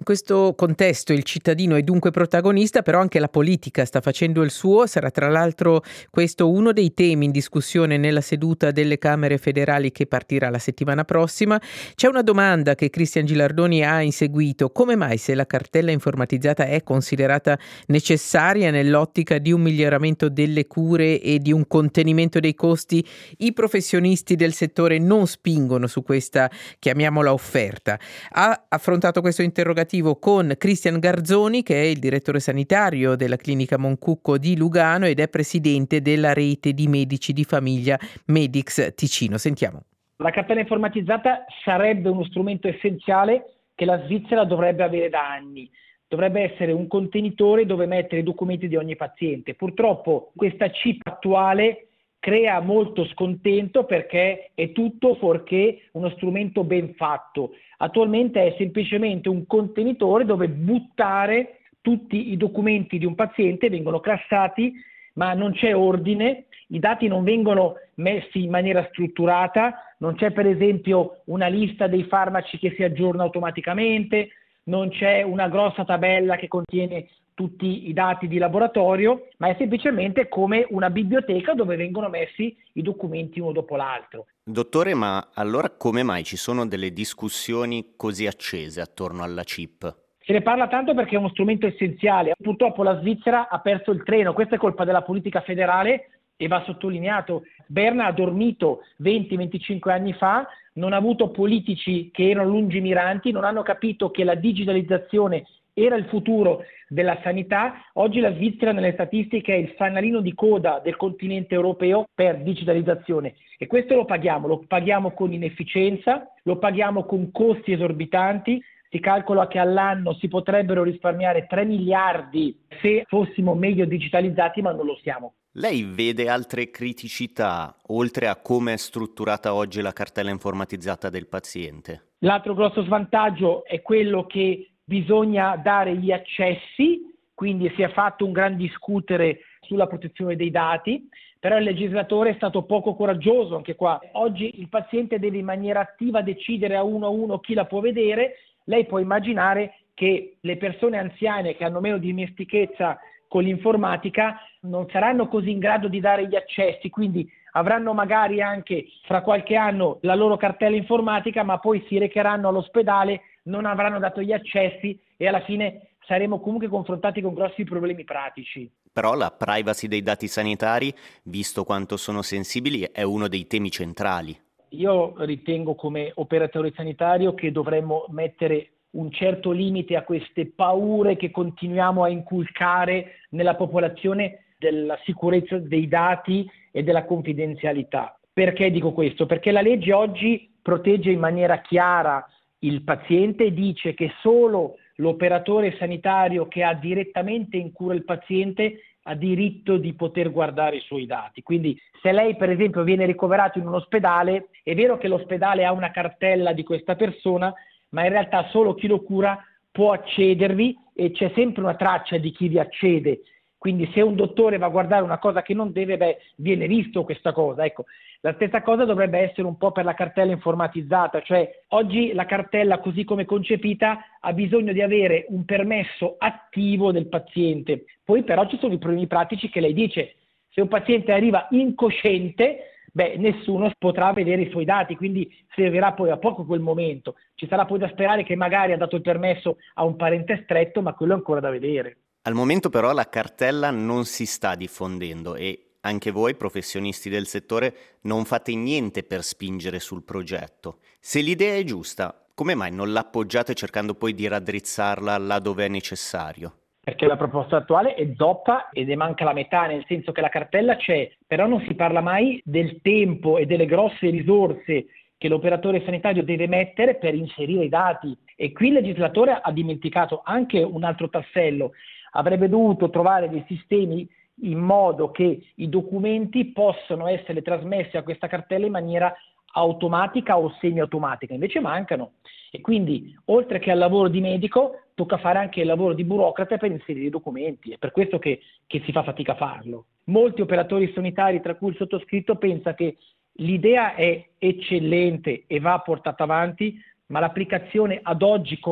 In questo contesto il cittadino è dunque protagonista, però anche la politica sta facendo il suo. Sarà tra l'altro questo uno dei temi in discussione nella seduta delle Camere federali che partirà la settimana prossima. C'è una domanda che Christian Gilardoni ha inseguito: come mai, se la cartella informatizzata è considerata necessaria nell'ottica di un miglioramento delle cure e di un contenimento dei costi, i professionisti del settore non spingono su questa, chiamiamola, offerta? Ha affrontato questo interrogativo con Cristian Garzoni, che è il direttore sanitario della clinica Moncucco di Lugano ed è presidente della rete di medici di famiglia Medix Ticino. Sentiamo. La cartella informatizzata sarebbe uno strumento essenziale che la Svizzera dovrebbe avere da anni. Dovrebbe essere un contenitore dove mettere i documenti di ogni paziente. Purtroppo questa chip attuale crea molto scontento perché è tutto fuorché uno strumento ben fatto. Attualmente è semplicemente un contenitore dove buttare tutti i documenti di un paziente, vengono classati, ma non c'è ordine, i dati non vengono messi in maniera strutturata, non c'è per esempio una lista dei farmaci che si aggiorna automaticamente, non c'è una grossa tabella che contiene tutti i dati di laboratorio, ma è semplicemente come una biblioteca dove vengono messi i documenti uno dopo l'altro. Dottore, ma allora come mai ci sono delle discussioni così accese attorno alla chip? Se ne parla tanto perché è uno strumento essenziale. Purtroppo la Svizzera ha perso il treno, questa è colpa della politica federale e va sottolineato. Berna ha dormito 20-25 anni fa, non ha avuto politici che erano lungimiranti, non hanno capito che la digitalizzazione era il futuro della sanità. Oggi la Svizzera nelle statistiche è il fanalino di coda del continente europeo per digitalizzazione e questo lo paghiamo con inefficienza, lo paghiamo con costi esorbitanti. Si calcola che all'anno si potrebbero risparmiare 3 miliardi se fossimo meglio digitalizzati, ma non lo siamo. Lei vede altre criticità, oltre a come è strutturata oggi la cartella informatizzata del paziente? L'altro grosso svantaggio è quello che bisogna dare gli accessi, quindi si è fatto un gran discutere sulla protezione dei dati, però il legislatore è stato poco coraggioso anche qua. Oggi il paziente deve in maniera attiva decidere a uno chi la può vedere. Lei può immaginare che le persone anziane che hanno meno dimestichezza con l'informatica non saranno così in grado di dare gli accessi, quindi avranno magari anche fra qualche anno la loro cartella informatica, ma poi si recheranno all'ospedale, non avranno dato gli accessi e alla fine saremo comunque confrontati con grossi problemi pratici. Però la privacy dei dati sanitari, visto quanto sono sensibili, è uno dei temi centrali. Io ritengo come operatore sanitario che dovremmo mettere un certo limite a queste paure che continuiamo a inculcare nella popolazione della sicurezza dei dati e della confidenzialità. Perché dico questo? Perché la legge oggi protegge in maniera chiara il paziente e dice che solo l'operatore sanitario che ha direttamente in cura il paziente ha diritto di poter guardare i suoi dati. Quindi se lei per esempio viene ricoverato in un ospedale, è vero che l'ospedale ha una cartella di questa persona, ma in realtà solo chi lo cura può accedervi e c'è sempre una traccia di chi vi accede. Quindi se un dottore va a guardare una cosa che non deve, viene visto questa cosa. Ecco, la stessa cosa dovrebbe essere un po' per la cartella informatizzata, cioè oggi la cartella così come concepita ha bisogno di avere un permesso attivo del paziente. Poi però ci sono i problemi pratici che lei dice, se un paziente arriva incosciente, nessuno potrà vedere i suoi dati, quindi servirà poi a poco quel momento. Ci sarà poi da sperare che magari ha dato il permesso a un parente stretto, ma quello è ancora da vedere. Al momento però la cartella non si sta diffondendo e anche voi, professionisti del settore, non fate niente per spingere sul progetto. Se l'idea è giusta, come mai non l'appoggiate cercando poi di raddrizzarla là dove è necessario? Perché la proposta attuale è zoppa ed ne manca la metà, nel senso che la cartella c'è, però non si parla mai del tempo e delle grosse risorse che l'operatore sanitario deve mettere per inserire i dati. E qui il legislatore ha dimenticato anche un altro tassello. Avrebbe dovuto trovare dei sistemi in modo che i documenti possano essere trasmessi a questa cartella in maniera automatica o semiautomatica, invece mancano. E quindi, oltre che al lavoro di medico, tocca fare anche il lavoro di burocrate per inserire i documenti. È per questo che si fa fatica a farlo. Molti operatori sanitari, tra cui il sottoscritto, pensa che l'idea è eccellente e va portata avanti, ma l'applicazione ad oggi com'è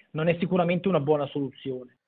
non è sicuramente una buona soluzione.